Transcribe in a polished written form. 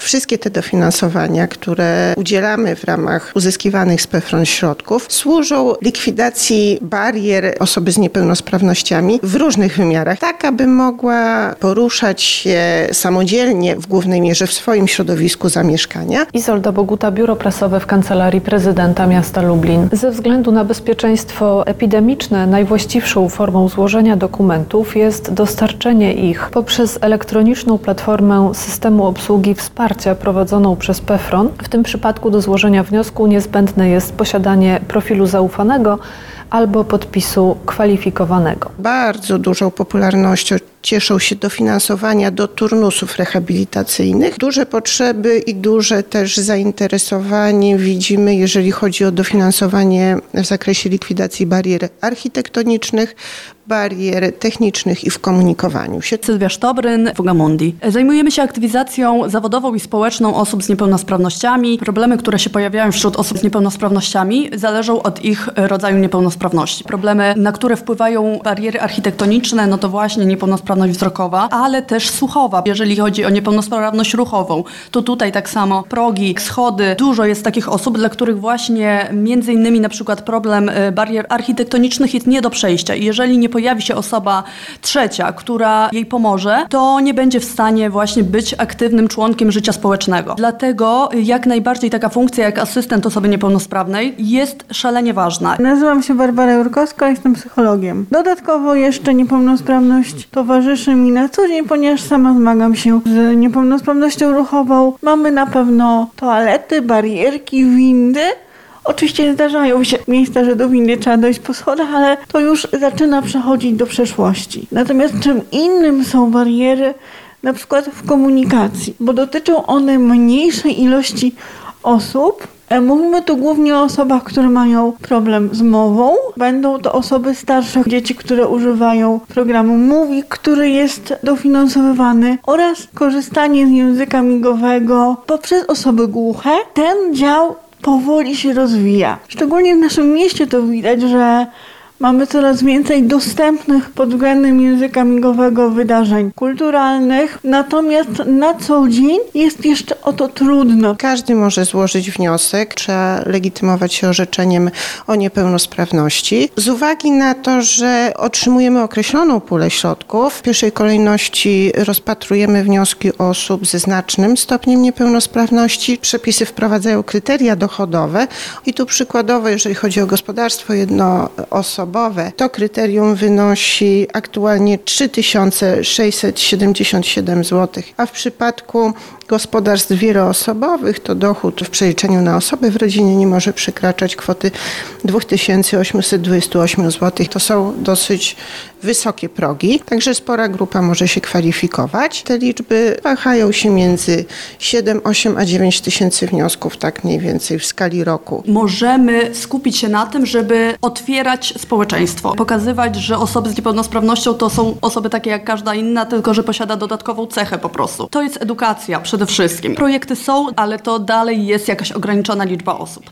Wszystkie te dofinansowania, które udzielamy w ramach uzyskiwanych z PFRON środków, służą likwidacji barier osoby z niepełnosprawnościami w różnych wymiarach, tak aby mogła poruszać się samodzielnie, w głównej mierze w swoim środowisku zamieszkania. Izolda Boguta, Biuro Prasowe w Kancelarii Prezydenta Miasta Lublin. Ze względu na bezpieczeństwo epidemiczne najwłaściwszą formą złożenia dokumentów jest dostarczenie ich poprzez elektroniczną platformę systemu obsługi wsparcia prowadzoną przez PFRON. W tym przypadku do złożenia wniosku niezbędne jest posiadanie profilu zaufanego albo podpisu kwalifikowanego. Bardzo dużą popularnością cieszą się dofinansowania do turnusów rehabilitacyjnych. Duże potrzeby i duże też zainteresowanie widzimy, jeżeli chodzi o dofinansowanie w zakresie likwidacji barier architektonicznych, barier technicznych i w komunikowaniu się. Sylwia Sztobryn, Fugamundi. Zajmujemy się aktywizacją zawodową i społeczną osób z niepełnosprawnościami. Problemy, które się pojawiają wśród osób z niepełnosprawnościami, zależą od ich rodzaju niepełnosprawności. Problemy, na które wpływają bariery architektoniczne, no to właśnie niepełnosprawność wzrokowa, ale też słuchowa. Jeżeli chodzi o niepełnosprawność ruchową, to tutaj tak samo progi, schody. Dużo jest takich osób, dla których właśnie między innymi na przykład problem barier architektonicznych jest nie do przejścia. I jeżeli nie pojawi się osoba trzecia, która jej pomoże, to nie będzie w stanie właśnie być aktywnym członkiem życia społecznego. Dlatego jak najbardziej taka funkcja jak asystent osoby niepełnosprawnej jest szalenie ważna. Nazywam się Barbara Jurkowska, jestem psychologiem. Dodatkowo jeszcze niepełnosprawność towarzyszy mi na co dzień, ponieważ sama zmagam się z niepełnosprawnością ruchową. Mamy na pewno toalety, barierki, windy. Oczywiście zdarzają się miejsca, że do windy trzeba dojść po schodach, ale to już zaczyna przechodzić do przeszłości. Natomiast czym innym są bariery, na przykład w komunikacji, bo dotyczą one mniejszej ilości osób. Mówimy tu głównie o osobach, które mają problem z mową. Będą to osoby starsze, dzieci, które używają programu Mówi, który jest dofinansowywany, oraz korzystanie z języka migowego poprzez osoby głuche. Ten dział powoli się rozwija. Szczególnie w naszym mieście to widać, że mamy coraz więcej dostępnych pod względem języka migowego wydarzeń kulturalnych, natomiast na co dzień jest jeszcze o to trudno. Każdy może złożyć wniosek, trzeba legitymować się orzeczeniem o niepełnosprawności. Z uwagi na to, że otrzymujemy określoną pulę środków, w pierwszej kolejności rozpatrujemy wnioski osób ze znacznym stopniem niepełnosprawności. Przepisy wprowadzają kryteria dochodowe i tu przykładowo, jeżeli chodzi o gospodarstwo jednoosobowe, to kryterium wynosi aktualnie 3677 zł, a w przypadku gospodarstw wieloosobowych to dochód w przeliczeniu na osobę w rodzinie nie może przekraczać kwoty 2828 zł. To są dosyć wysokie progi, także spora grupa może się kwalifikować. Te liczby wahają się między 7, 8 a 9 tysięcy wniosków, tak mniej więcej w skali roku. Możemy skupić się na tym, żeby otwierać społeczeństwo, pokazywać, że osoby z niepełnosprawnością to są osoby takie jak każda inna, tylko że posiada dodatkową cechę po prostu. To jest edukacja przede wszystkim. Projekty są, ale to dalej jest jakaś ograniczona liczba osób.